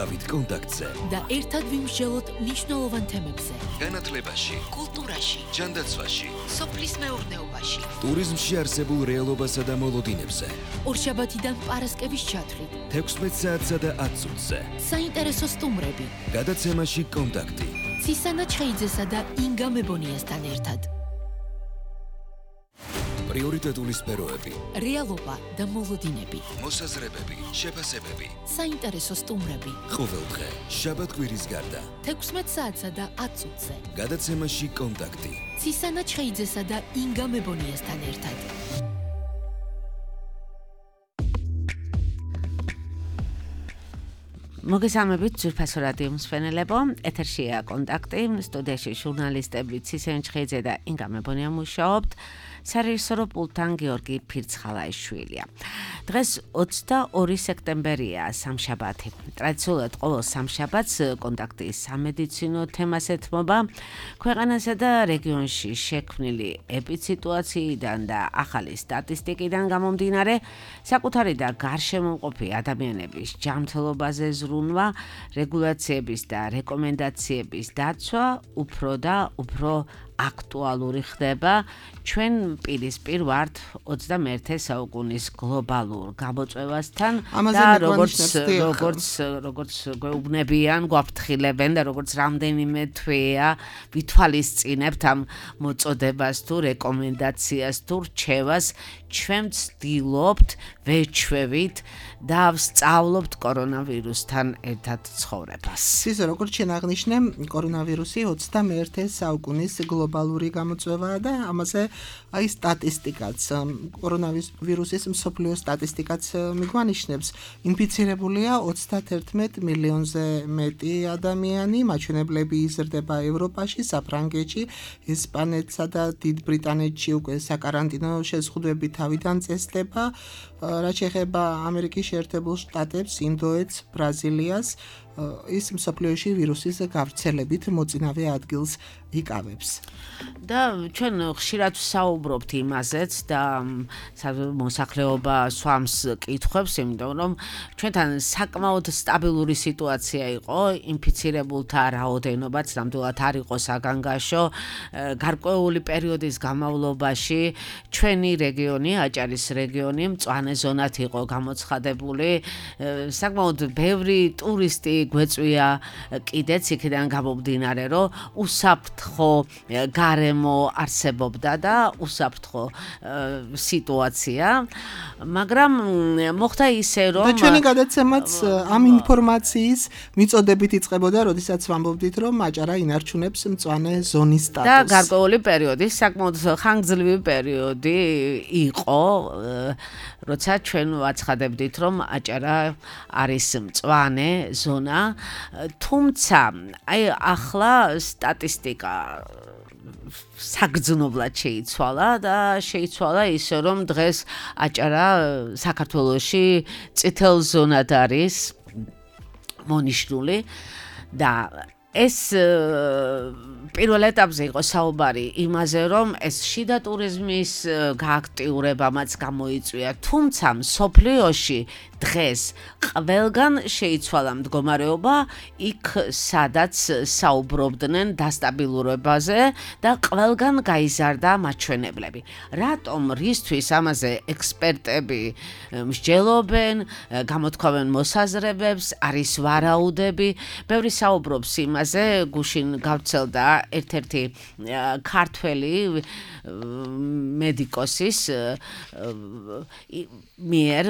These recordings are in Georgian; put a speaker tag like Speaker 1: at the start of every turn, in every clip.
Speaker 1: დავით კონტაქტზე
Speaker 2: და ერთად ვიმსჯელოთ მნიშვნელოვან თემებზე.
Speaker 1: განათლებაში,
Speaker 2: კულტურაში,
Speaker 1: ჯანდაცვაში,
Speaker 2: სოფლის მეურნეობაში,
Speaker 1: ტურიზმში არსებულ რეალობასა და მოლოდინებზე.
Speaker 2: ორშაბათიდან პარასკევის ჩათვლით,
Speaker 1: 16 საათსა და 10 წუთზე.
Speaker 2: საინტერესო სტუმრები,
Speaker 1: გადაცემაში კონტაქტი.
Speaker 2: ცისანა ჩხეიძესა და ინგა მებონიასთან ერთად.
Speaker 1: პრიორიტეტული სფეროები,
Speaker 2: რეალობა და მოლოდინები,
Speaker 1: მოსაზრებები, შეფასებები.
Speaker 2: საინტერესო სტუმრები,
Speaker 1: ყოველდღე, შაბათ-კვირის გარდა.
Speaker 2: 16 საათსა და 10 წუთზე.
Speaker 1: გადაცემაში კონტაქტი.
Speaker 2: ცისანა ჩხეიძესა და ინგა მებონიასთან ერთად.
Speaker 3: მოგესალმებით ძვირფასო რადიო მსმენელებო, ეთერშია კონტაქტი, სტუდიაში ჟურნალისტები ცისანა ჩხეიძე და ინგა მებონია მუშაობთ. სარეჟისორო პულტთან გიორგი ფირცხალაიშვილია. დღეს 22 სექტემბერია, სამშაბათი. ტრადიციულად ყოველ სამშაბათს კონტაქტი სამედიცინო თემას ეთმობა. ქვეყანასა და რეგიონში შექმნილი ეპიდსიტუაციიდან და ახალი სტატისტიკიდან გამომდინარე, საკუთარი და გარშემოყოფი ადამიანების ჯანმრთელობაზე ზრუნვა, რეგულაციების და რეკომენდაციების დაცვა უფრო და უფრო აქტუალური ხდება ჩვენ პირისპირ ვართ 21 საუკუნის გლობალურ გამოწვევასთან და როგორც გვეუბნებიან, გვაფრთხილებენ და როგორც რამდენიმე თვეა ვითვალისწინებთ ამ მოწოდებას თუ რეკომენდაციას თუ რჩევას, ჩვენ ვცდილობთ, ვეჩვევით და ვსწავლობთ კორონავირუსთან ერთად ცხოვრებას.
Speaker 4: ისე როგორც შენ აღნიშნე, კორონავირუსი 21 საუკუნის გლობალური გამოწვევაა და ამაზე აი სტატისტიკაც, კორონავირუსის მსოფლიო სტატისტიკაც მიგვანიშნებს. ინფიცირებულია 31 მილიონზე მეტი ადამიანი, მაჩვენებლები იზრდება ევროპაში, საფრანგეთში, ესპანეთსა და დიდ ბრიტანეთში უკვე საკარანტინო შეზღუდვები თავიდან წესდება. რაც შეეხება ამერიკის შეერთებულ შტატებს, ინდოეთს, ბრაზილიას, ის მსოფლიოში ვირუსის გავრცელებით მოწინავე ადგილს იკავებს.
Speaker 3: და ჩვენ ხშირად ვსაუბრობთ იმაზეც და მოსახლეობა სვამს კითხვებს, იმიტომ რომ ჩვენთან საკმაოდ სტაბილური სიტუაცია იყო, ინფიცირებულთა რაოდენობაც ნამდვილად არ იყო საგანგაშო. გარკვეული პერიოდის განმავლობაში ჩვენი რეგიონი, აჭარის რეგიონი, მწვანე ზონად იყო გამოცხადებული. საკმაოდ ბევრი ტურისტი გვეწვია კიდეც იქიდან გამომდინარე, რომ უსაფრთხო გარემო არსებობდა და უსაფრთხო სიტუაცია, მაგრამ მოხდა ისე, რომ
Speaker 4: და ჩვენი გადაცემაც ამ ინფორმაციის მიწოდებით იწყებოდა, როდესაც ვამბობდით, რომ აჭარა ინარჩუნებს მწვანე ზონის სტატუსს.
Speaker 3: და გარკვეული პერიოდი, საკმაოდ ხანგრძლივი პერიოდი იყო, როცა ჩვენ ვაცხადებდით, რომ აჭარა არის მწვანე ზონა, თუმცა აი ახლა სტატისტიკა საგრძნობლად შეიცვალა და შეიცვალა ისე, რომ დღეს აჭარა საქართველოში წითელ ზონად არის მონიშნული და ეს პირველ ეტაპზე იყო საუბარი იმაზე, რომ ეს შიდა ტურიზმის გააქტიურებამაც გამოიწვია, თუმცა მსოფლიოში დღეს ყველგან შეიცვალა მდგომარეობა იქ, სადაც საუბრობდნენ დასტაბილურებაზე და ყველგან გაიზარდა მაჩვენებლები. რატომ, რისთვის ამაზე ექსპერტები მსჯელობენ, გამოთქვამენ მოსაზრებებს, არის ვარაუდები, ბევრი საუბრობს იმაზე, გუშინ გავრცელდა ერთ-ერთი ქართველი მედიკოსის მიერ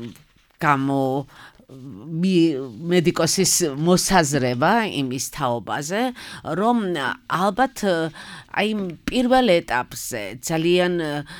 Speaker 3: მედიკოსის მოსაზრება იმის თაობაზე, რომ ალბათ აი პირველ ეტაპზე ძალიან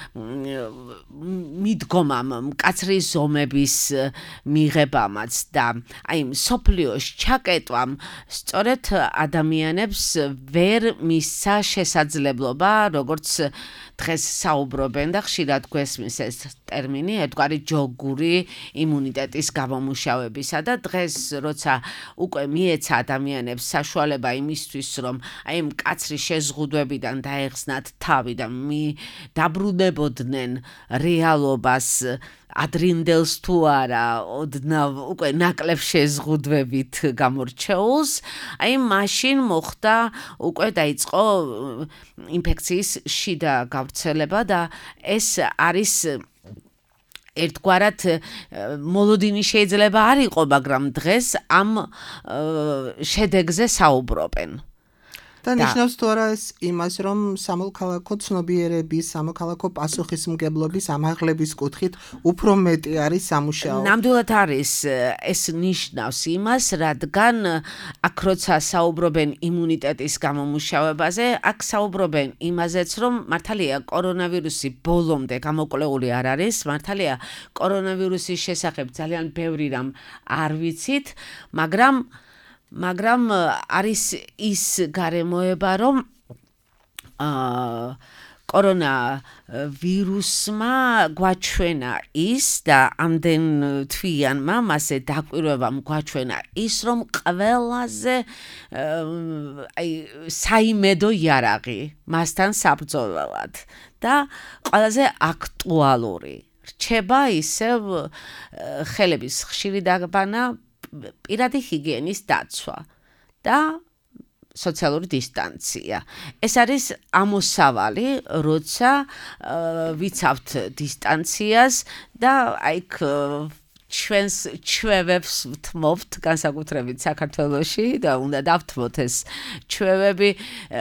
Speaker 3: მიდგომამ მკაცრი ზომების მიღებამაც და აი მსოფლიოს ჩაკეტვამ სწორედ ადამიანებს ვერ მისცა შესაძლებლობა, როგორც დღეს საუბრობენ და ხშირად გვესმის ეს ტერმინი, ერთგვარი ჯოგური იმუნიტეტის გამომუშავება სამუშაოებისა და დღეს როცა უკვე მიეცა ადამიანებს საშუალება იმისთვის რომ აი მკაცრი შეზღუდვებიდან დაეხსნათ თავი და დაბრუნებოდნენ რეალობას ადრინდელს თუ არა ოდნავ უკვე ნაკლებ შეზღუდვებით გამორჩეულს აი მაშინ მოხდა უკვე დაიწყო ინფექციის შიდა გავრცელება და ეს არის ერთგვარად მოლოდინი შეიძლება არ იყო, მაგრამ დღეს ამ შედეგზე საუბრობენ.
Speaker 4: და ნიშნავს თუ არა ეს იმას, რომ სამოქალაქო ცნობიერების, სამოქალაქო პასუხისმგებლობის ამაღლების კუთხით უფრო მეტი არის სამუშაო.
Speaker 3: ნამდვილად არის ეს ნიშნავს იმას, რადგან აქ როცა საუბრობენ იმუნიტეტის გამომუშავებაზე, აქ საუბრობენ იმაზეც, რომ მართალია კორონავირუსი ბოლომდე გამოკვლეული არ არის, მართალია კორონავირუსის შესახებ ძალიან ბევრი რამ არ ვიცით, მაგრამ არის ის გარემოება, რომ კორონა ვირუსმა გვაჩვენა ის და ამდენ თვიანმა მასე დაკვირვებამ გვაჩვენა ის, რომ ყველაზე საიმედო იარაღი მასთან საბრძოლველად და ყველაზე აქტუალური რჩება ისევ ხელების ხშირი დაბანა, პირადი ჰიგიენის დაცვა და სოციალური დისტანცია. ეს არის ამოსავალი, როცა ვიცავთ დისტანციას და აიქ ჩვენს ჩვევებს ვთმობთ, განსაკუთრებით საქართველოში და უნდა დავთმოთ ეს ჩვევები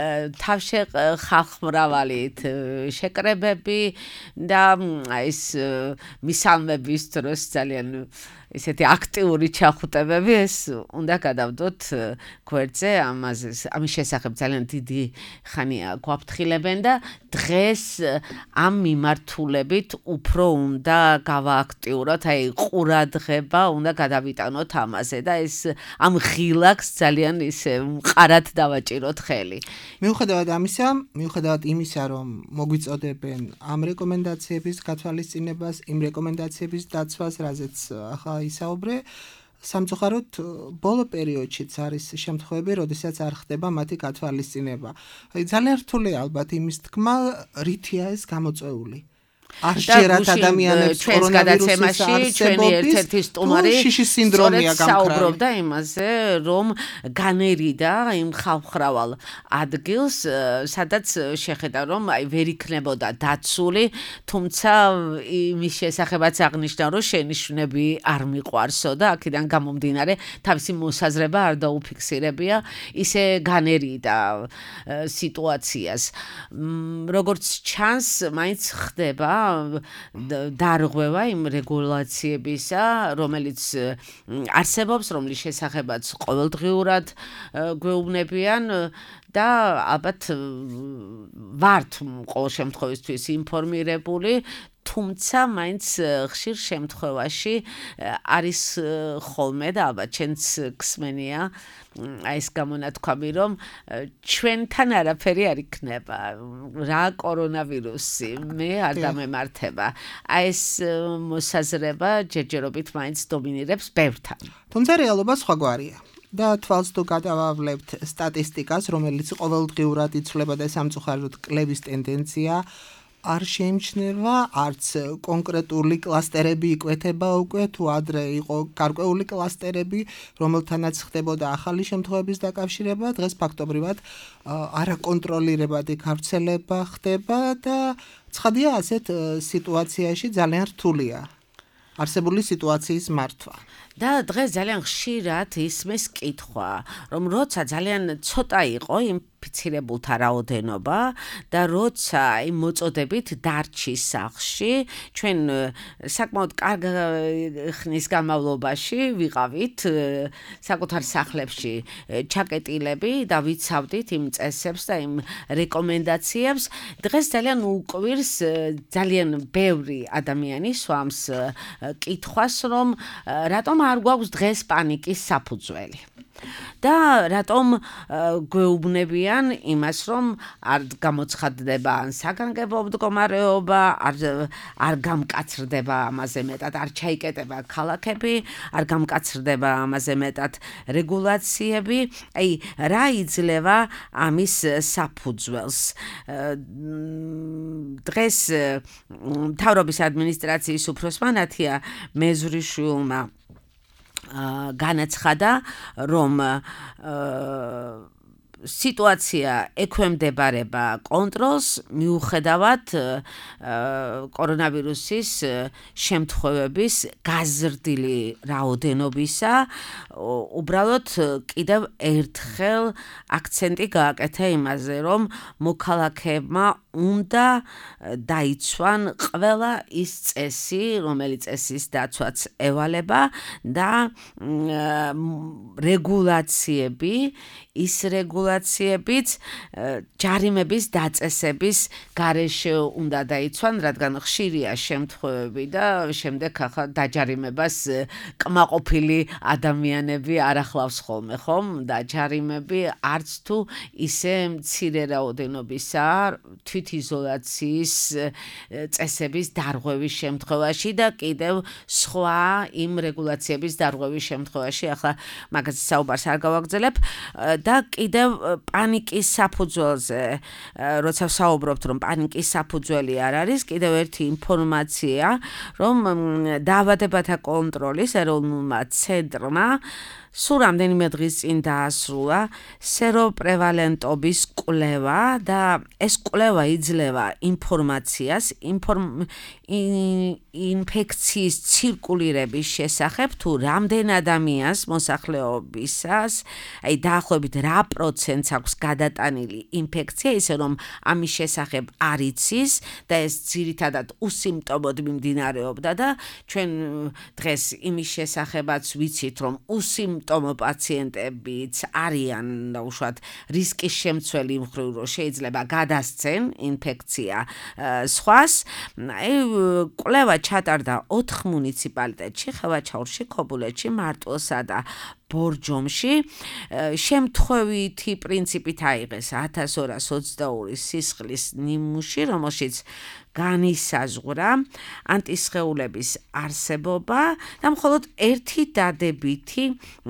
Speaker 3: თავშეხახმრავალით შეკრებები და ეს მისალმების დროს ძალიან ისეთი აქტიური ჩახუტებები ეს უნდა გადავდოთ გვერდზე ამის შესახებ ძალიან დიდი ხანია გვაფრთხილებენ და დღეს ამ მიმართულებით უფრო უნდა გავააქტიუროთ, აი ყურადღება უნდა გადავიტანოთ ამაზე და ეს ამ ღილაკს ძალიან ისე მყარად დავაჭიროთ ხელი.
Speaker 4: მიუხედავად იმისა, რომ მოგვიწოდებენ ამ რეკომენდაციების გათვალისწინებას, იმ რეკომენდაციების დაცვას, რაზეც ახლა ისაუბრე, სამწუხაროდ ბოლო პერიოდშიც არის შემთხვევები, როდესაც არ ხდება მათი გათვალისწინება. ძალიან რთულია ალბათ იმის თქმა, რითია ეს გამოწვეული. არ შეერათ ადამიანებს კორონავირუსის
Speaker 3: ერთ-ერთი სტუმარი
Speaker 4: შიშის სინდრომია
Speaker 3: საუბრობდა იმაზე, რომ განერიდა იმ ხალხრავალ ადგილს, სადაც შეხედა, რომ აი ვერ იქნებოდა დაცული, თუმცა იმის შესახებაც აღნიშნა, რომ შენიშვნები არ მიყვარსო და აქედან გამომდინარე თავისი მოსაზრება არ დაუფიქსირებია, ისე განერიდა სიტუაციას. როგორც ჩანს, მაინც ხდება დარღვევა იმ რეგულაციებისა, რომელიც არსებობს, რომლის შესახებაც ყოველდღიურად გვეუბნებიან და ალბათ ვართ ყოველ შემთხვევისთვის ინფორმირებული, თუმცა მაინც ხშირ შემთხვევაში არის ხოლმე და ალბათ ჩვენც გსმენია აი ეს გამონათქვამი, რომ ჩვენთან არაფერი არ იქნება, რა კორონავირუსი, მე არ დამემართება. აი ეს მოსაზრება ჯერჯერობით მაინც დომინირებს ბევრთან.
Speaker 4: თუმცა რეალობა სხვაგვარია. და თვალს თუ გადავავლებთ სტატისტიკას, რომელიც ყოველდღიურად იცვლება და სამწუხაროდ კლების ტენდენცია არ შეიმჩნევა, არც კონკრეტული კლასტერები იკვეთება უკვე, თუ ადრე იყო გარკვეული კლასტერები, რომელთანაც ხდებოდა ახალი შემთხვევების დაკავშირება, დღეს ფაქტობრივად არაკონტროლირებადი გავრცელება ხდება და ცხადია ასეთ სიტუაციაში ძალიან რთულია არსებული სიტუაციის მართვა.
Speaker 3: და დღეს ძალიან ხშირად ისმის კითხვა, რომ როცა ძალიან ცოტა იყო ინფიცირებულთა რაოდენობა და როცა იმ მოწოდებით დარჩის სახლში, ჩვენ საკმაოდ კარგ ხნის განმავლობაში ვიყავით საკუთარ სახლებში ჩაკეტილები და ვიცავდით იმ წესებს და იმ რეკომენდაციებს. დღეს ძალიან უკვირს ძალიან ბევრი ადამიანი swams კითხვას, რომ რატომ არ გვაქვს დღეს პანიკის საფუძველი. და რატომ გვეუბნებიან იმას, რომ არ გამოცხადდება ან საგანგებო მდგომარეობა, არ გამკაცრდება ამაზე მეტად, არ ჩაიკეტება ქალაქები, არ გამკაცრდება ამაზე მეტად რეგულაციები. აი, რა იძლევა ამის საფუძველს? დღეს მთავრობის ადმინისტრაციის უფროსმა ნათია მეზრიშვილმა განაცხადა, რომ სიტუაცია ექვემდებარება კონტროლს მიუხედავად კორონავირუსის შემთხვევების გაზრდილი რაოდენობისა. უბრალოდ კიდევ ერთხელ აქცენტი გააკეთა იმაზე, რომ მოქალაქეებმა უნდა დაიცვან ყველა ის წესი, რომელიც წესის დაცვაც ევალება და რეგულაციები, ის რეგულაციებიც ჯარიმების დაწესების გარეშე უნდა დაიცვან, რადგან ხშირია შემთხვევები და შემდეგ ახლა დაჯარიმებას კმაყოფილი ადამიანები არ ახლავს ხოლმე, ხომ? და ჯარიმები არც თუ ისე მცირე რაოდენობისაა თვითიზოლაციის წესების დარღვევის შემთხვევაში და კიდევ სხვა იმ რეგულაციების დარღვევის შემთხვევაში, ახლა მაგაზე საუბარს არ გავაგრძელებ. და კიდევ პანიკის საფუძველზე, როცა ვსაუბრობთ, რომ პანიკის საფუძველი არ არის, კიდევ ერთი ინფორმაცია, რომ დაავადებათა კონტროლის ეროვნულმა ცენტრმა სულ რამდენიმე დღის წინ დაასრულა სეროპრევალენტობის კვლევა და ეს კვლევა იძლევა ინფორმაციას ინფექციის ცირკულირების შესახებ, თუ რამდენ ადამიანს მოსახლეობისას, აი დაახლოებით რა პროცენტს აქვს გადატანილი ინფექცია, ისე რომ ამის შესახებ არ იცის და ეს ძირითადად უსიმპტომოდ მიმდინარეობდა და ჩვენ დღეს იმის შესახებაც ვიცით, რომ უსიმპტომო პაციენტებიც არიან უშუალოდ რისკის შემცველი იმ მხრივ, რომ შეიძლება გადასცენ ინფექცია სხვას. კვლევა ჩატარდა 4 მუნიციპალიტეტში, ხევაჩაურში, ქობულეთში, მარტვილსა და ბორჯომში. შემთხვევითი პრინციპით აიღეს 1222 სისხლის ნიმუში, რომელშიც განისაზღვრა ანტისხეულების არსებობა და მხოლოდ ერთი დადებითი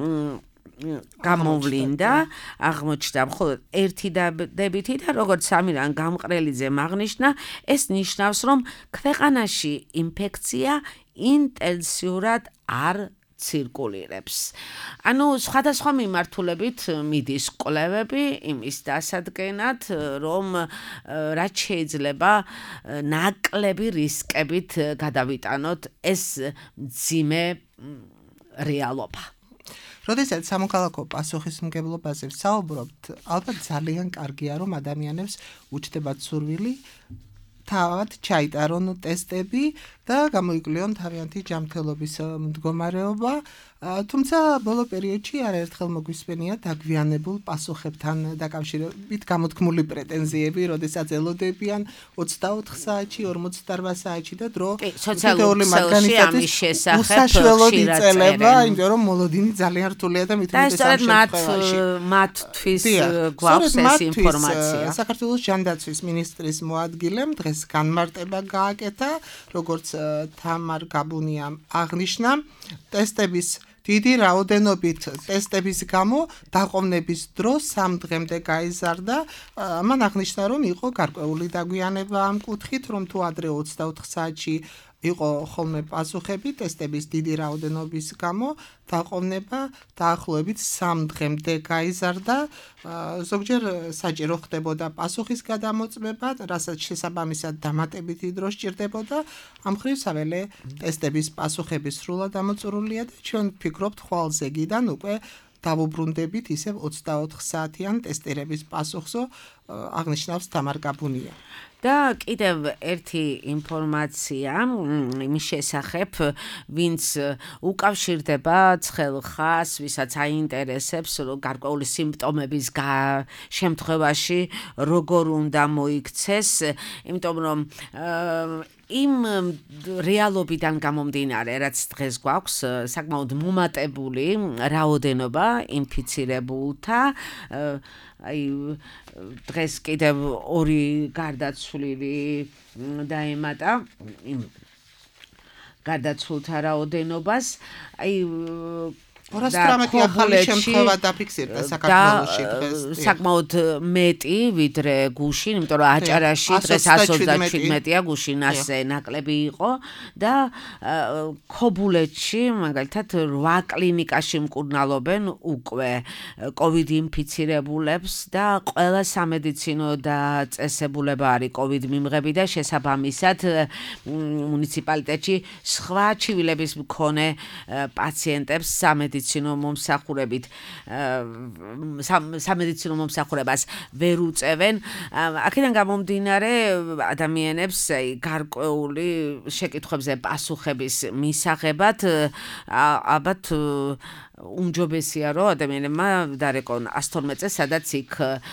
Speaker 3: გამოვლინდა, აღმოჩნდა მხოლოდ ერთი დადებითი და როგორც სამირან გამყრელიძემ აღნიშნა, ეს ნიშნავს, რომ ქვეყანაში ინფექცია ინტენსიურად არ ცირკულირებს. ანუ სხვადასხვა მიმართულებით მიდის კვლევები იმის დასადგენად, რომ რაც შეიძლება ნაკლები რისკებით გადავიტანოთ ეს მძიმე რეალობა.
Speaker 4: როდესაც სამოქალაქო პასუხისმგებლობაზე ვსაუბრობთ, ალბათ ძალიან კარგია, რომ ადამიანებს უჩნდებათ სურვილი თავად ჩაიტარონ ტესტები და გამოიკვლიონ თავიანთი ჯანმრთელობის მდგომარეობა. თუმცა ბოლო პერიოდში არაერთხელ მოგვისმენია დაგვიანებულ პასუხებთან დაკავშირებით გამოთქმული პრეტენზიები, როდესაც ელოდებიან 24 საათში, 48 საათში და დრო
Speaker 3: სოციალური მარგანიზაციის შესახებ
Speaker 4: უსაშველოდ იწელება, იმიტომ რომ მოლოდინი ძალიან რთულია და მით უმეტეს ამ შემთხვევაში.
Speaker 3: მათთვის გვაქვს ეს ინფორმაცია.
Speaker 4: საქართველოს ჯანდაცვის მინისტრის მოადგილემ დღეს განმარტება გააკეთა, როგორც თამარ გაბუნიამ აღნიშნა, ტესტების დიდი რაოდენობით ტესტების გამო დაყოვნების დრო 3 დღემდე გაიზარდა. მან აღნიშნა, რომ იყო გარკვეული დაგვიანება ამ კუთხით, რომ თუ ადრე 24 საათში იყო ხოლმე პასუხები ტესტების დიდი რაოდენობის გამო, დაყოვნება დაახლოებით 3 დღემდე გაიზარდა. ზოგჯერ საჭირო ხდებოდა პასუხის გადამოწმება, რასაც შესაბამისად დამატებითი დრო სჭირდებოდა. ამ მხრივ საველე ტესტების პასუხები სრულად ამოწურულია და ჩვენ ვფიქრობთ ხვალ ზეგიდან უკვე დავუბრუნდებით ისევ 24 საათიან ტესტირების პასუხსო, აღნიშნავს თამარ გაბუნია.
Speaker 3: და კიდევ ერთი ინფორმაცია იმის შესახებ, ვინც უკავშირდება ცხელხას, ვისაც აინტერესებს გარკვეული სიმპტომების შემთხვევაში როგორ უნდა მოიქცეს, იმიტომ რომ იმ რეალობიდან გამომდინარე, რაც დღეს გვაქვს, საკმაოდ მომატებული რაოდენობა ინფიცირებულთა, აი დღეს კიდევ 2 გარდაცვლილი დაემატა იმ გარდაცვლილთა რაოდენობას, აი
Speaker 4: 218 ახალი შემთხვევა დაფიქსირდა საქართველოში დღეს.
Speaker 3: საკმაოდ მეტი ვიდრე გუშინ, იმიტომ რომ აჭარაში დღეს 137-ია, გუშინ ასე ნაკლები იყო და ქობულეთში მაგალითად 8 კლინიკაში მკურნალობენ უკვე COVID ინფიცირებულებს და ყველა სამედიცინო დაწესებულება არის COVID მიმღები და შესაბამისად მუნიციპალიტეტში სხვა ჩივილების მქონე პაციენტებს სამედიცინო მომსახურებას ვერ უწევენ. აქედან გამომდინარე ადამიანებს გარკვეული შეკითხვებზე პასუხების მისაღებად ალბათ უმჯობესია რომ ადამიანებმა დარეკონ 112-ზე, სადაც იქ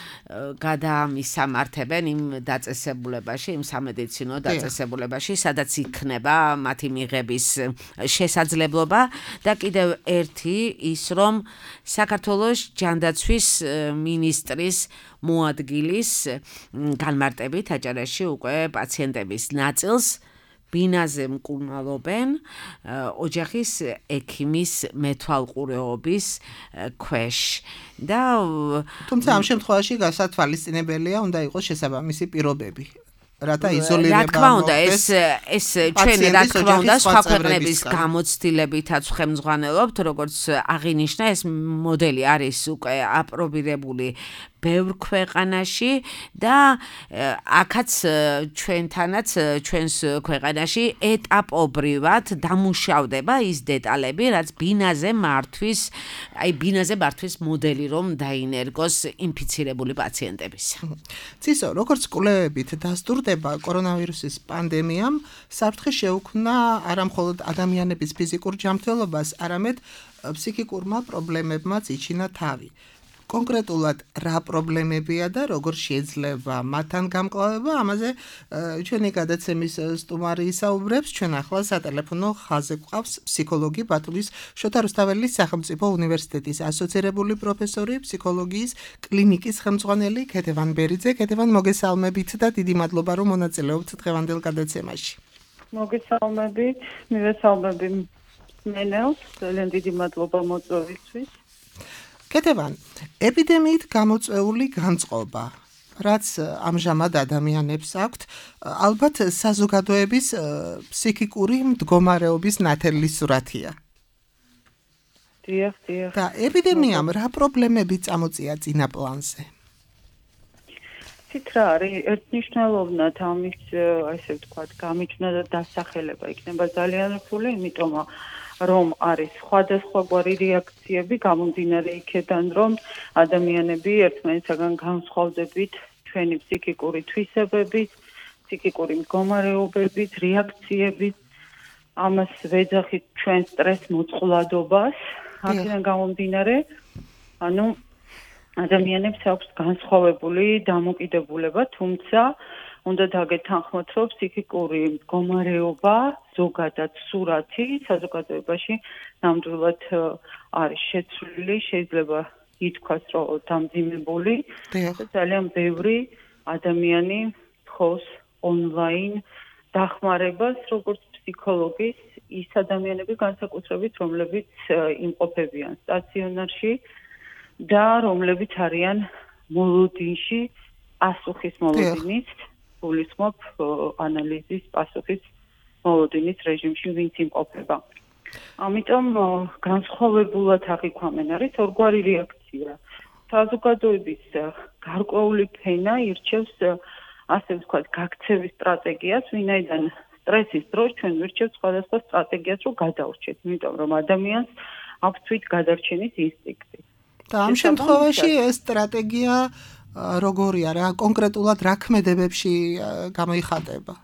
Speaker 3: გადაამისამართებენ იმ დაწესებულებაში, იმ სამედიცინო დაწესებულებაში, სადაც იქნება მათი მიღების შესაძლებლობა და კიდევ ერთი ის რომ საქართველოს ჯანდაცვის მინისტრის მოადგილის განმარტებით აჭარაში უკვე პაციენტების ნაწილს ბინაზე მკურნალობენ ოჯახის ექიმის მეთვალყურეობის ქვეშ და
Speaker 4: თუმცა ამ შემთხვევაში გასათვალისწინებელია უნდა იყოს შესაბამისი პირობები. რათა იზოლირება
Speaker 3: რა თქმა უნდა ეს ჩვენი რა თქმა უნდა სხვა ქვეყნების გამოცდილებითაც ხელმძღვანელობთ, როგორც აღინიშნა ეს მოდელი არის უკვე აპრობირებული ბევრ ქვეყანაში და აქაც ჩვენთანაც ჩვენს ქვეყანაში ეტაპობრივად დამუშავდება ის დეტალები, რაც ბინაზე მართვის მოდელი რომ დაინერგოს ინფიცირებული პაციენტების.
Speaker 4: ცისო, როგორც კვლევებით დასტურდება კორონავირუსის პანდემიამ, საფრთხე შეუქმნა არა მხოლოდ ადამიანების ფიზიკურ ჯანმრთელობას, არამედ ფსიქიკურმა პრობლემებმაც იჩინა თავი. კონკრეტულად რა პრობლემებია და როგორ შეიძლება მათთან გამკლავება, ამაზე ჩვენი გადაცემის სტუმარი ისაუბრებს. ჩვენ ახლა სატელეფონო ხაზზე გვყავს ფსიქოლოგი ბათუმის შოთა რუსთაველის სახელმწიფო უნივერსიტეტის ასოცირებული პროფესორი, ფსიქოლოგიის კლინიკის ხელმძღვანელი ქეთევან ბერიძე. ქეთევან, მოგესალმებით და დიდი მადლობა რომ მონაწილეობთ დღევანდელ გადაცემაში.
Speaker 5: მოგესალმებით, მივესალმები მენელს, ძალიან დიდი მადლობა მოწვევისთვის.
Speaker 4: ქეთევან, ეპიდემიით გამოწვეული განწყობა, რაც ამჟამად ადამიანებს აქვთ, ალბათ საზოგადოების ფსიქიკური მდგომარეობის ნათელი სურათია.
Speaker 5: დიახ.
Speaker 4: და ეპიდემიამ რა პრობლემები წამოწია წინა პლანზე?
Speaker 5: ცით რა არის, ერთნიშნულოვნად ამის, ასე ვთქვათ, გამიჩნდა და დასახელება იქნება ძალიან რთული, იმიტომ რომ არის სხვადასხვაგვარი რეაქციები გამომდინარე იქედან, რომ ადამიანები ერთმანეთსაგან განსხვავდებით ჩვენი ფსიქიკური თვისებებით, ფსიქიკური მდგომარეობებით, რეაქციებით, ამას ვეძახით ჩვენ სტრეს მოწყვლადობას. აქედან გამომდინარე, ადამიანებს აქვს განსხვავებული დამოკიდებულება, თუმცა უნდა დაგეთანხმოთ, რომ ფსიქიკური მდგომარეობა, ზოგადად სურათი საზოგადოებაში ნამდვილად არის შეცვლილი, შეიძლება ითქვას, რომ დამძიმებული და ძალიან ბევრი ადამიანი თხოვს ონლაინ დახმარებას, როგორც ფსიქოლოგის, ის ადამიანები განსაკუთრებით, რომლებიც იმყოფებიან სტაციონარში და რომლებიც არიან მოლოდინში, პასუხის მოლოდინით, გულისხმობ ანალიზის პასუხის მოლოდინის რეჟიმში ვინც იმყოფება. ამიტომ განსხვავებულად აღიქვამენ არის ორგვარი რეაქცია. საზოგადოების გარკვეული ფენა ირჩევს ასე ვთქვათ გაქცევის სტრატეგიას, ვინაიდან სტრესის დროს ჩვენ ვირჩევთ სხვადასხვა სტრატეგიას, რომ გადავრჩეთ, იმიტომ რომ ადამიანს აქვს თვით გადარჩენის ინსტინქტი.
Speaker 4: და ამ შემთხვევაში ეს სტრატეგია როგორია რა კონკრეტულად რა ქმედებებში გამოიხატება?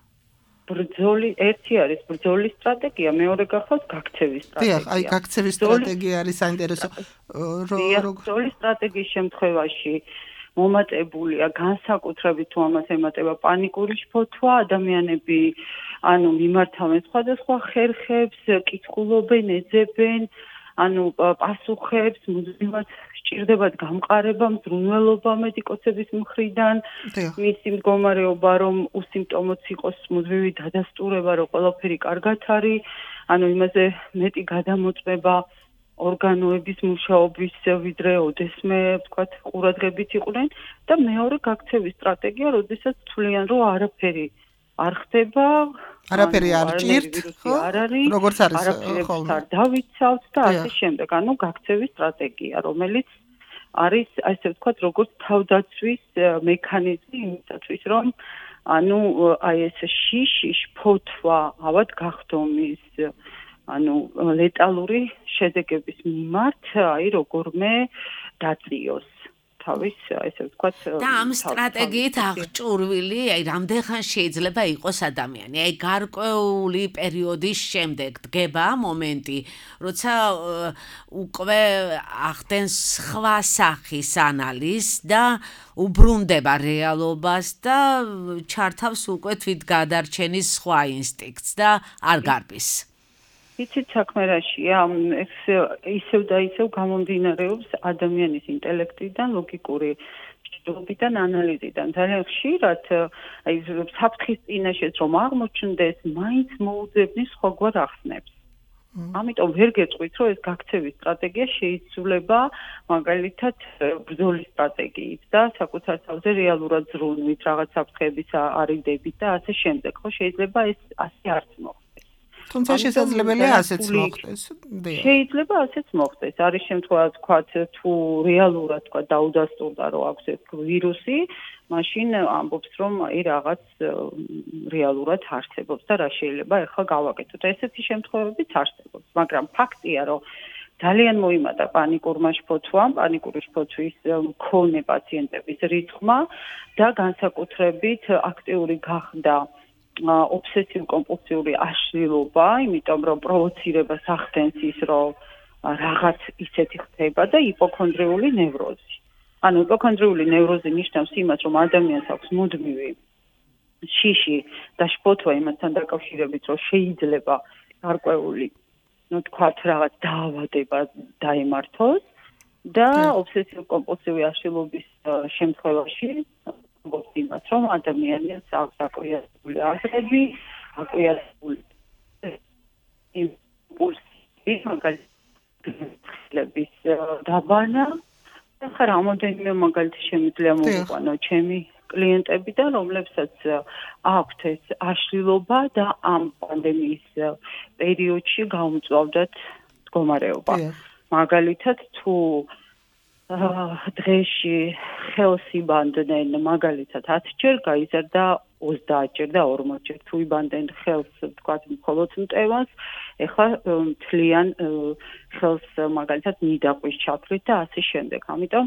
Speaker 5: ერთი არის ბრძოლის სტრატეგია, მეორე გახავს გაქცევის სტრატეგია.
Speaker 4: დიახ, აი გაქცევის სტრატეგია არის საინტერესო.
Speaker 5: ბრძოლის სტრატეგიის შემთხვევაში მომატებულია განსაკუთრებით თუ ამას ემატება პანიკური შფოთვა, ადამიანები მიმართავენ სხვადასხვა ხერხებს, კითხულობენ, ეძებენ, პასუხებს, მუდმივად სჭირდებათ გამყარება, მზრუნველობა მედიკოსების მხრიდან, მისი მდგომარეობა რომ უსიმპტომოც იყოს, მუდმივი დადასტურება, რომ ყველაფერი კარგად არის, იმაზე მეტი გადამოწმება ორგანოების მუშაობის ვიდრე ოდესმე, ვთქვათ, ყურადღებით იყვნენ და მეორე გაქცევის სტრატეგია, როდესაც თვლიან, რომ არაფერი არ ხდება,
Speaker 4: არაფერი არ ჭირთ, ხო? როგორც არის
Speaker 5: ხოლმე. არ დავიცავთ და ასე შემდეგ. გაქცევის სტრატეგია, რომელიც არის, ასე ვთქვათ, როგორც თავდაცვის მექანიზმი იმისათვის, რომ ეს შიში, შფოთვა, ავად გახდომის ლეტალური შედეგების მიმართ, როგორმე დაწიოს თავის, ესე ვთქვათ,
Speaker 3: და ამ სტრატეგიით აღჭურვილი, რამდენხან შეიძლება იყოს ადამიანი. გარკვეული პერიოდის შემდეგ დგება მომენტი, როცა უკვე ახდენს სხვა სახის ანალიზს და უბრუნდება რეალობას და ჩართავს უკვე თვითგადარჩენის სხვა ინსტინქტს და არ გარბის.
Speaker 5: იცით საქმე რაშია, ეს ისევ და ისევ გამომდინარეობს ადამიანის ინტელექტიდან, ლოგიკური მჭიდრობიდან, ანალიზიდან. ძალიან ხშირად საფრთხის წინაშეც რომ აღმოჩნდეს, მაინც მოუძებნის სხვაგვარ ახსნებს. ამიტომ ვერ გეტყვით, რომ ეს გაქცევის სტრატეგია შეიცვლება მაგალითად ბრძოლის სტრატეგიით და საკუთარ თავზე რეალურად ზრუნვით, რაღაც საფრთხების არიდებით და ასე შემდეგ. ხო, შეიძლება ეს ასე არც მოხდეს.
Speaker 4: თუმცა შესაძლებელია ასეც მოხდეს.
Speaker 5: შეიძლება ასეც მოხდეს. არის შემთხვევა, თქვათ, თუ რეალურად თქვათ დაუდასტურდა, რომ აქვს ეს ვირუსი, მაშინ ამბობს, რომ რაღაც რეალურად არსებობს და რა შეიძლება ახლა გავაკეთოთ. ესეთი შემთხვევებიც არსებობს, მაგრამ ფაქტია, რომ ძალიან მოიმატა პანიკურმა შფოთვამ, პანიკური შფოთვის მქონე პაციენტების რიცხვმა და განსაკუთრებით აქტიური გახდა ობსესიურ-კომპულსიური აშლილობა, იმიტომ რომ პროვოცირებას ახდენს ის, რომ რაღაც ისეთი ხდება და იპოქონდრიული ნევროზი. იპოქონდრიული ნევროზი ნიშნავს იმას, რომ ადამიანს აქვს მუდმივი შიში და შფოთვა იმასთან დაკავშირებით, რომ შეიძლება გარკვეული, თქვათ, რაღაც დაავადება დაემართოს და ობსესიურ-კომპულსიური აშლილობის შემთხვევაში გვაქვს იმას, რომ ადამიანს აქვს აკვიატებული აზრები, აკვიატებული იმპულსი, მაგალითად დაბანა. ახლა რამოდენიმე მაგალითი შემიძლია მოვიყვანო ჩემი კლიენტებიდან, რომლებსაც აქვთ ეს აშლილობა და ამ პანდემიის პერიოდში გაუმწვავდათ მდგომარეობა. მაგალითად, თუ დღეში ხელს იბანდნენ მაგალითად 10 ჯერ, გაიზარდა 30 ჯერ და 40 ჯერ. თუ იბანდნენ ხელს, თქვათ, მხოლოდ მტევანს, ეხლა თლიან ხელს მაგალითად ნიდაყვის ჩათვლით და ასე შემდეგ. ამიტომ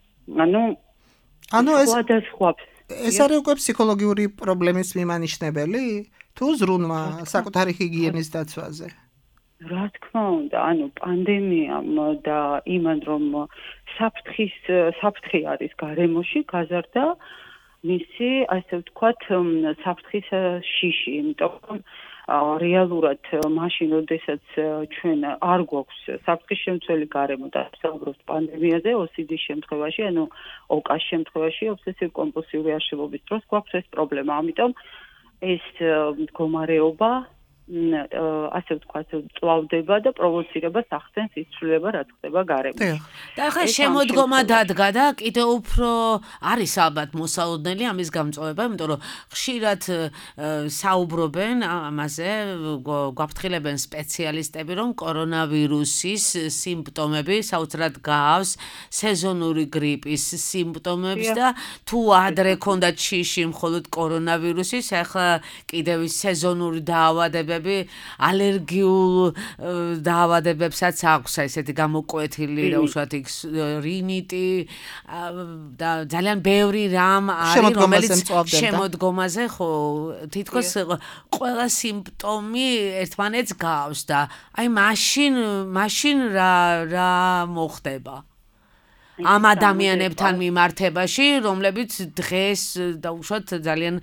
Speaker 4: ეს არის უკვე ფსიქოლოგიური პრობლემის მიმანიშნებელი? თუ ზრუნვა საკუთარი ჰიგიენის დაცვაზე?
Speaker 5: რა თქმა უნდა, პანდემიამ და იმან რომ საფრთხე არის გარემოში, გაზარდა მისი, ასე ვთქვათ, საფრთხის შიში, იმიტომ რომ რეალურად მაშინ, როდესაც ჩვენ არ გვაქვს საფრთხის შემცველი გარემო და ვსაუბრობთ პანდემიაზე, OCD-ის შემთხვევაში, ოკას შემთხვევაში, ობსესიურ-კომპულსიური აშლილობის დროს გვაქვს ეს პრობლემა. ამიტომ ეს მდგომარეობა ასე ვთქვათ, წვავდება და პროვოცირებას ახდენს იცვლება, რაც ხდება გარემოში.
Speaker 3: და ახლა შემოდგომა დადგა და კიდევ უფრო არის ალბათ მოსალოდნელი ამის გამწვავება, იმიტომ რომ ხშირად საუბრობენ ამაზე, გვაფრთხილებენ სპეციალისტები, რომ კორონავირუსის სიმპტომები საოცრად გაავს სეზონური გრიპის სიმპტომებს და თუ ადრე ქონდათ შიში მხოლოდ კორონავირუსის, ახლა კიდევ სეზონური დაავადებები მცირეწლოვანები ალერგიულ დაავადებებსაც აქვს ესეთი გამოკვეთილი რა უშუალოდ იქ რინიტი და ძალიან ბევრი რამ არის რომელიც შემოდგომაზე ხო თითქოს ყველა სიმპტომი ერთმანეთს გავს და აი მაშინ რა მოხდება ამ ადამიანებთან მიმართებაში, რომლებიც დღეს და უშუალოდ ძალიან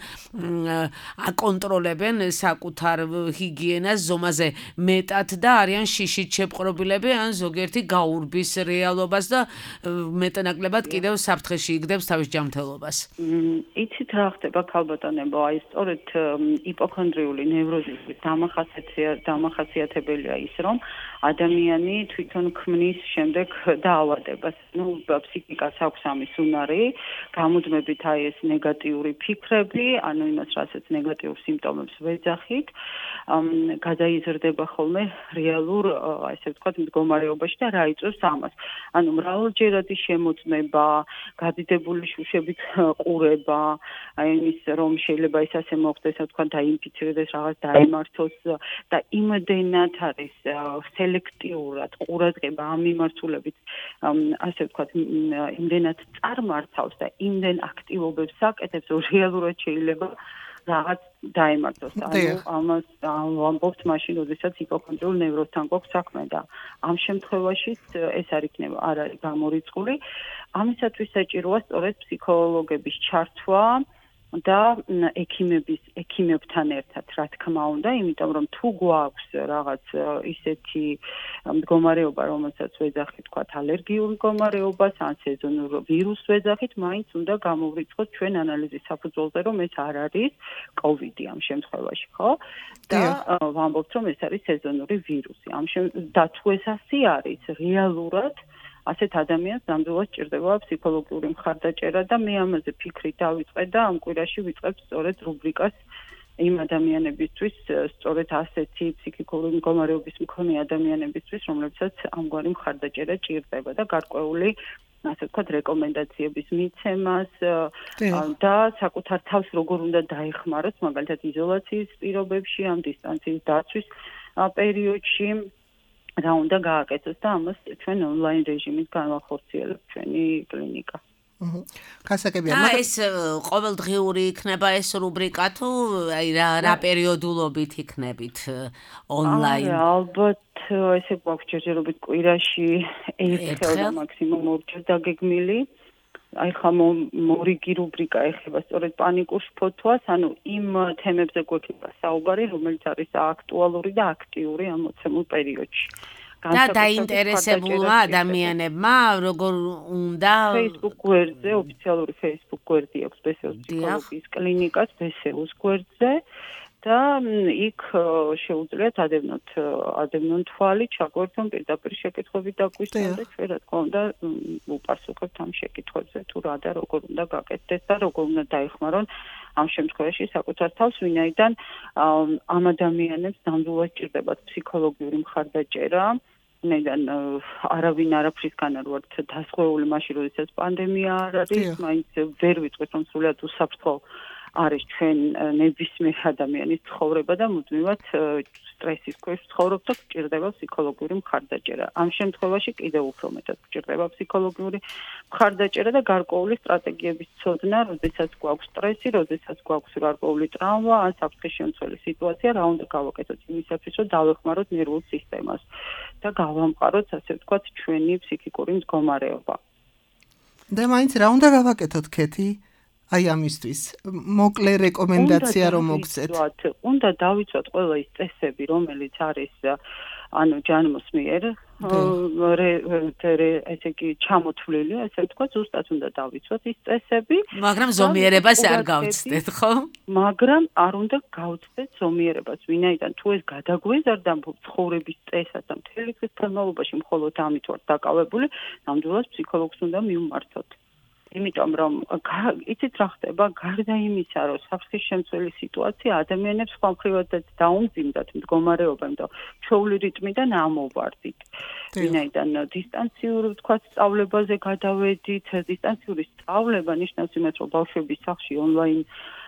Speaker 3: აკონტროლებენ საკუთარ ჰიგიენას ზომაზე მეტად და არიან შიშით შეპყრობილები ან ზოგიერთი გაურბის რეალობას და მეტნაკლებად კიდევ საფრთხეში იგდებს თავის ჯანმრთელობას.
Speaker 5: იცით რა ხდება ქალბატონებო, აი სწორედ იპოქონდრიული ნევროზის დამახასიათებელია ის, რომ ადამიანი თვითონ ქმნის შემდეგ დაავადებას. ფსიქიკას აქვს ამის უნარი, გამუდმებით აი ეს ნეგატიური ფიქრები, ანუ იმას, რასაც ნეგატიურ სიმპტომებს ვეძახით, გადაიზრდება ხოლმე რეალურ, ასე ვთქვათ, მდგომარეობაში და რა იწვევს ამას. ანუ მრავალჯერადი შემოწმება, გადიდებული შუშებით ყურება, აი იმის რომ შეიძლება ის ასე მოხდეს, ასე ვთქვათ, დაინფიცირდეს, რაღაც დაემართოს და იმდენად არის სელექტიურად ყურადღება ამ მიმართულებით, ასე ვთქვათ, იმდენად წარმართავს და იმდენ აქტივობებს აკეთებს, რომ რეალურად შეიძლება რაღაც დაემართოს. ანუ ამას ვამბობთ მაშინ, როდესაც იპოქონდრიულ ნევროზთან გვაქვს საქმე და ამ შემთხვევაშიც ეს არ იქნება, არ არის გამორიცხული. ამისათვის საჭიროა სწორედ ფსიქოლოგების ჩართვა და ექიმებთან ერთად, რა თქმა უნდა, იმიტომ რომ თუ გვაქვს რაღაც ისეთი მდგომარეობა, რომელსაც ვეძახით, თქვათ, ალერგიულ მდგომარეობას, ან სეზონურ ვირუსს ვეძახით, მაინც უნდა გამოვრიცხოთ ჩვენ ანალიზის საფუძველზე, რომ ეს არ არის COVID ამ შემთხვევაში, ხო? და ვამბობთ, რომ ეს არის სეზონური ვირუსი. და თუ ეს ასე არის, რეალურად ასეთ ადამიანს ნამდვილად სჭირდება ფსიქოლოგიური მხარდაჭერა და მე ამაზე ფიქრი დავიწყე და ამ კვირაში ვიწყებ სწორედ რუბრიკას იმ ადამიანებისთვის, სწორედ ასეთი ფსიქიკური მდგომარეობის მქონე ადამიანებისთვის, რომლებსაც ამგვარი მხარდაჭერა ჭირდება და გარკვეული ასე ვთქვათ, რეკომენდაციების მიცემას და საკუთარ თავს როგორ უნდა დაეხმაროს, მაგალითად იზოლაციის პირობებში, ამ დისტანციის დაცვის პერიოდში. რა უნდა გააკეთოს და ამას ჩვენ ონლაინ რეჟიმით განვახორციელებთ ჩვენი კლინიკა.
Speaker 3: გასაგებია, ეს ყოველდღიური იქნება ეს რუბრიკა თუ აი რა პერიოდულობით იქნებით ონლაინ?
Speaker 5: ალბათ ესე გვაქვს ჯერჯერობით კვირაში ერთხელ და მაქსიმუმ ორჯერ დაგეგმილი. აი ხა მორიგი რუბრიკა ეხება სწორედ პანიკურ შფოთვას, ანუ იმ თემებზე გვექნება საუბარი, რომელიც არის აქტუალური და აქტიური ამ მოცემულ პერიოდში.
Speaker 3: და დაინტერესებულმა ადამიანებმა როგორ უნდა
Speaker 5: Facebook გვერდზე, ოფიციალური Facebook გვერდი აქვს ბესეუს ფსიქოლოგიის კლინიკას, ბესეუს გვერდზე და იქ შეუძლიათ ადევნონ თვალი, ჩაგვერთონ პირდაპირ შეკითხვებით დაგვისვან და ჩვენ რა თქმა უნდა უპასუხებთ ამ შეკითხვებზე, თუ რა და როგორ უნდა გაკეთდეს და როგორ უნდა დაეხმარონ ამ შემთხვევაში საკუთარ თავს, ვინაიდან ამ ადამიანებს ნამდვილად სჭირდებათ ფსიქოლოგიური მხარდაჭერა. ნეგან არავინ არაფრისგან არ ვართ დასხვეული მაშინ, როდესაც პანდემია არ არის, მაინც ვერ ვიტყვით, რომ სრულად უსაფრთხო არის ჩვენ ნებისმიერ ადამიანის ცხოვრება და მუდმივად სტრესის ქვეშ ცხოვრობთ და გვჭირდება ფსიქოლოგიური მხარდაჭერა. ამ შემთხვევაში კიდევ უფრო მეტად გვჭირდება ფსიქოლოგიური მხარდაჭერა და გარკვეული სტრატეგიების ცოდნა, როდესაც გვაქვს სტრესი, როდესაც გვაქვს გარკვეული ტრავმა, ან საფრთხის შემცველი სიტუაცია, რა უნდა გავაკეთოთ იმისათვის, რომ დავეხმაროთ ნერვულ სისტემას და გავამყაროთ, ასე ვთქვათ, ჩვენი ფსიქიკური მდგომარეობა.
Speaker 4: და მაინც რა უნდა გავაკეთოთ, ქეთი? აი ამისთვის მოკლე რეკომენდაცია რომ მოგცეთ.
Speaker 5: უნდა დავიცვათ ყველა ის წესები, რომელიც არის ანუ ჯანმოს მიერ ესე იგი ჩამოთვლილი, ასე ვთქვათ, ზუსტად უნდა დავიცვათ ის წესები,
Speaker 3: მაგრამ ზომიერებას არ გავცდეთ, ხო?
Speaker 5: მაგრამ არ უნდა გავცდეთ ზომიერებას, ვინაიდან თუ ეს გადაგვეზარდა ცხოვრების წესად და მთელი დღის განმავლობაში მხოლოდ ამით ვართ დაკავებული, ნამდვილად ფსიქოლოგს უნდა მივმართოთ. იმიტომ რომ იცით რა ხდება, გარდა იმისა, რომ საფრთხის შემცველი სიტუაცია ადამიანებს ხვალმხრივადაც დაუმძიმდათ მდგომარეობამ და ჩვეული რიტმიდან ამოვარდით. ვინაიდან დისტანციურ ვთქვათ სწავლებაზე გადავედით, დისტანციური სწავლება ნიშნავს იმას, რომ ბავშვების სახლში ონლაინ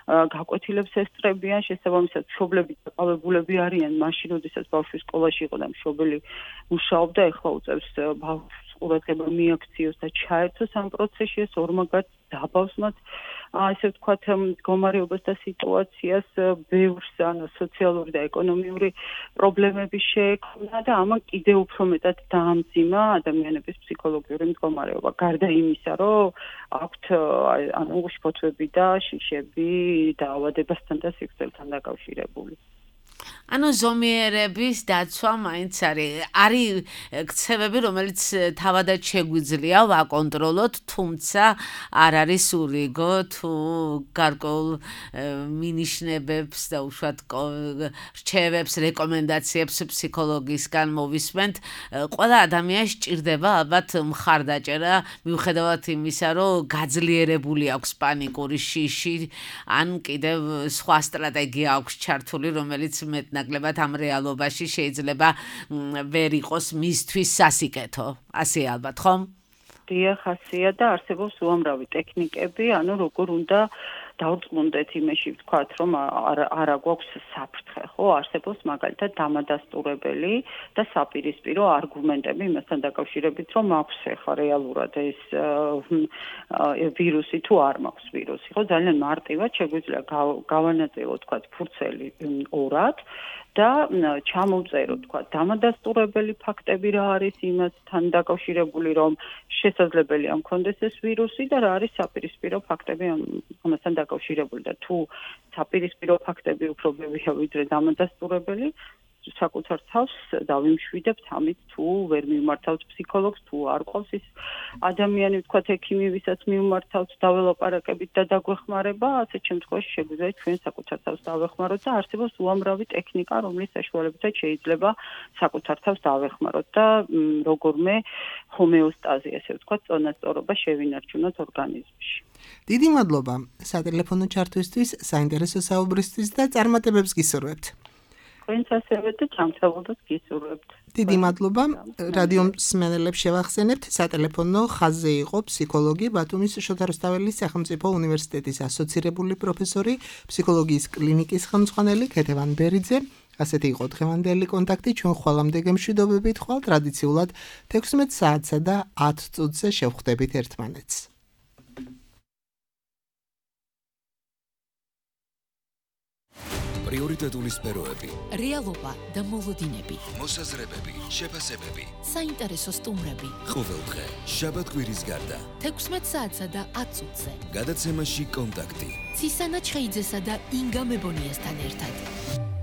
Speaker 5: გაკვეთილებს ესწრებიან, შესაბამისად მშობლები დაკავებულები არიან მაშინ, როდესაც ბავშვი სკოლაში იყო და მშობელი მუშაობდა, ეხლა უწევს ბავშვს ყურადღება მიაქციოს და ჩაერთოს ამ პროცესში, ეს ორმაგად დაბავსმაც ასე ვთქვათ, მდგომარეობას და სიტუაციას ბევრს, ანუ სოციალური და ეკონომიური პრობლემები შეექმნა და ამან კიდევ უფრო მეტად დაამძიმა ადამიანების ფსიქოლოგიური მდგომარეობა. გარდა იმისა, რომ აქვთ ანუ შფოთვები და შიშები დაავადებასთან და სიკვდილთან დაკავშირებული.
Speaker 3: ანუ ზომიერების დაცვა მაინც არის ქცევები, რომელიც თავადაც შეგვიძლია ვაკონტროლოთ, თუმცა არ არის ურიგო თუ გარკვეულ მინიშნებებს და უშუალოდ რჩევებს, რეკომენდაციებს ფსიქოლოგისგან მოვისმენთ. ყველა ადამიანს სჭირდება ალბათ მხარდაჭერა, მიუხედავად იმისა, რომ გაძლიერებული აქვს პანიკური შიში, ან კიდევ სხვა სტრატეგია აქვს ჩართული, რომელიც მეტნაკლებად ამ რეალობაში შეიძლება ვერ იყოს მისთვის სასიკეთო. ასე ალბათ, ხომ?
Speaker 5: დიახ, ასეა და არსებობს უამრავი ტექნიკები, ანუ როგორ უნდა დავწმუნდეთ იმაში ვთქვათ, რომ არა გვაქვს საფრთხე, ხო? არსებობს მაგალითად დამადასტურებელი და საპირისპირო არგუმენტები იმასთან დაკავშირებით, რომ აქვს ახლა რეალურად ეს ვირუსი თუ არ მაქვს ვირუსი, ხო? ძალიან მარტივად შეგვიძლია გავანაწილოთ, ვთქვათ, ფურცელი ორად და ჩამოვწერო, ვთქვათ, დამადასტურებელი ფაქტები რა არის იმასთან დაკავშირებული, რომ შესაძლებელია მქონდეს ეს ვირუსი და რა არის საპირისპირო ფაქტები ამასთან დაკავშირებული და თუ საპირისპირო ფაქტები უფრო ბევრია ვიდრე დამადასტურებელი, საკუთარ თავს დავიმშვიდებთ ამით, თუ ვერ მიმართავთ ფსიქოლოგს, თუ არ ყავს ის ადამიანი, ვთქვათ, ექიმი, ვისაც მიმართავთ, დაველაპარაკებით და დაგვეხმარება, ასეთ შემთხვევაში შეგვიძლია ჩვენ საკუთარ თავს დავეხმაროთ და არსებობს უამრავი ტექნიკა, რომლის საშუალებითაც შეიძლება საკუთარ თავს დავეხმაროთ და როგორმე ჰომეოსტაზი, ასე ვთქვათ, წონასწორობა შევინარჩუნოთ ორგანიზმში.
Speaker 4: დიდი მადლობა სატელეფონო ჩართვისთვის, საინტერესო საუბრისთვის და წარმატებებს გისურვებთ.
Speaker 5: თქვენც ასევე და ჩამწევადოთ გისურვებთ.
Speaker 4: დიდი მადლობა. რადიო მსმენელებს შევახსენებთ, სატელეფონო ხაზზე იყო ფსიქოლოგი ბათუმის შოთა რუსთაველის სახელმწიფო უნივერსიტეტის ასოცირებული პროფესორი, ფსიქოლოგიის კლინიკის ხელმძღვანელი ქეთევან ბერიძე. ასეთი იყო დღევანდელი კონტაქტი, ჩვენ ხვალამდე გემშვიდობებით ხვალ ტრადიციულად 16 საათსა და 10 წუთზე შევხვდებით ერთმანეთს.
Speaker 1: პრიორიტეტული სფეროები,
Speaker 2: რეალობა და მოლოდინები,
Speaker 1: მოსაზრებები, შეფასებები,
Speaker 2: საინტერესო სტუმრები.
Speaker 1: ყოველდღე, შაბათ-კვირის გარდა,
Speaker 2: 16 საათსა და 10 წუთზე.
Speaker 1: გადაცემაში კონტაქტი.
Speaker 2: ცისანა ჩხეიძესა და ინგა მებონიასთან ერთად.